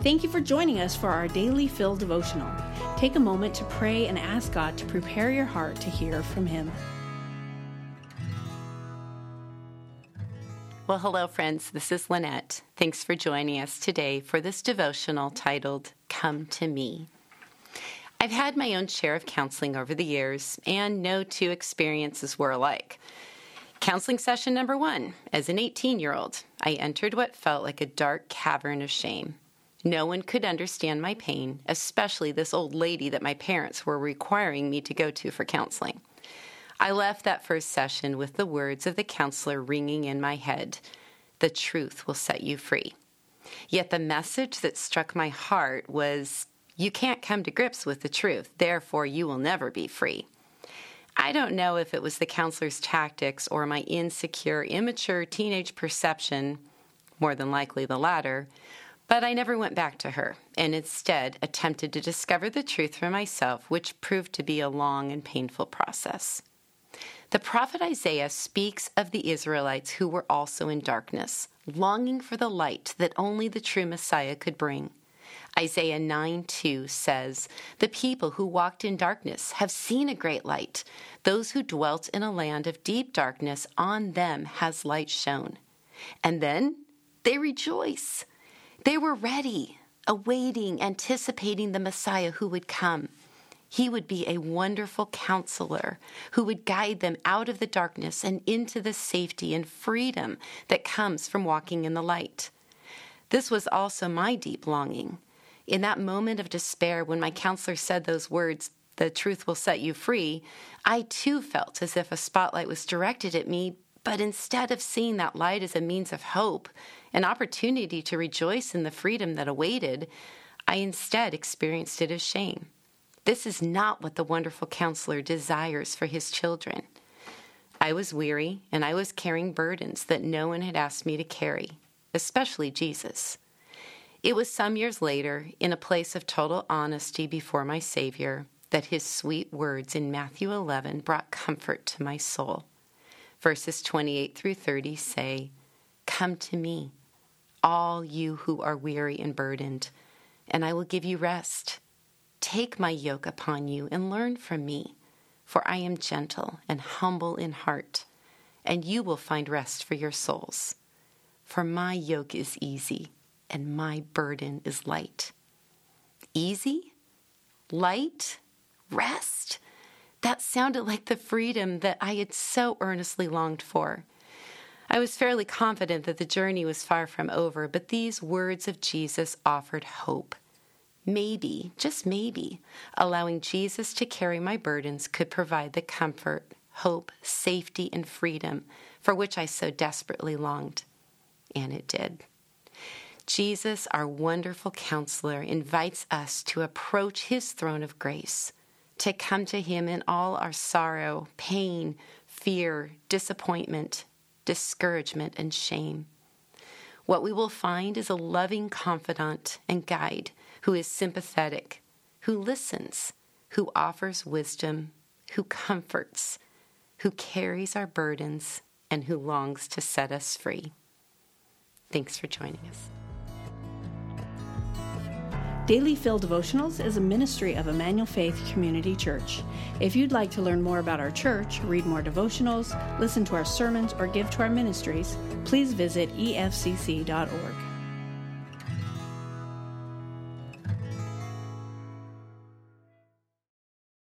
Thank you for joining us for our Daily Fill devotional. Take a moment to pray and ask God to prepare your heart to hear from Him. Well, hello, friends. This is Lynette. Thanks for joining us today for this devotional titled, Come to Me. I've had my own share of counseling over the years, and no two experiences were alike. Counseling session number 1, as an 18-year-old, I entered what felt like a dark cavern of shame. No one could understand my pain, especially this old lady that my parents were requiring me to go to for counseling. I left that first session with the words of the counselor ringing in my head, "The truth will set you free." Yet the message that struck my heart was, you can't come to grips with the truth, therefore you will never be free. I don't know if it was the counselor's tactics or my insecure, immature teenage perception, more than likely the latter, but I never went back to her and instead attempted to discover the truth for myself, which proved to be a long and painful process. The prophet Isaiah speaks of the Israelites who were also in darkness, longing for the light that only the true Messiah could bring. Isaiah 9:2 says, "The people who walked in darkness have seen a great light. Those who dwelt in a land of deep darkness, on them has light shone." And then they rejoice. They were ready, awaiting, anticipating the Messiah who would come. He would be a wonderful counselor who would guide them out of the darkness and into the safety and freedom that comes from walking in the light. This was also my deep longing. In that moment of despair when my counselor said those words, "The truth will set you free," I too felt as if a spotlight was directed at me, but instead of seeing that light as a means of hope, an opportunity to rejoice in the freedom that awaited, I instead experienced it as shame. This is not what the wonderful counselor desires for his children. I was weary, and I was carrying burdens that no one had asked me to carry, especially Jesus. It was some years later, in a place of total honesty before my Savior, that his sweet words in Matthew 11 brought comfort to my soul. Verses 28 through 30 say, "Come to me, all you who are weary and burdened, and I will give you rest. Take my yoke upon you and learn from me, for I am gentle and humble in heart, and you will find rest for your souls. For my yoke is easy and my burden is light." Easy? Light? Rest? That sounded like the freedom that I had so earnestly longed for. I was fairly confident that the journey was far from over, but these words of Jesus offered hope. Maybe, just maybe, allowing Jesus to carry my burdens could provide the comfort, hope, safety, and freedom for which I so desperately longed. And it did. Jesus, our wonderful counselor, invites us to approach his throne of grace, to come to him in all our sorrow, pain, fear, disappointment, discouragement, and shame. What we will find is a loving confidant and guide who is sympathetic, who listens, who offers wisdom, who comforts, who carries our burdens, and who longs to set us free. Thanks for joining us. Daily Fill Devotionals is a ministry of Emmanuel Faith Community Church. If you'd like to learn more about our church, read more devotionals, listen to our sermons, or give to our ministries, please visit efcc.org.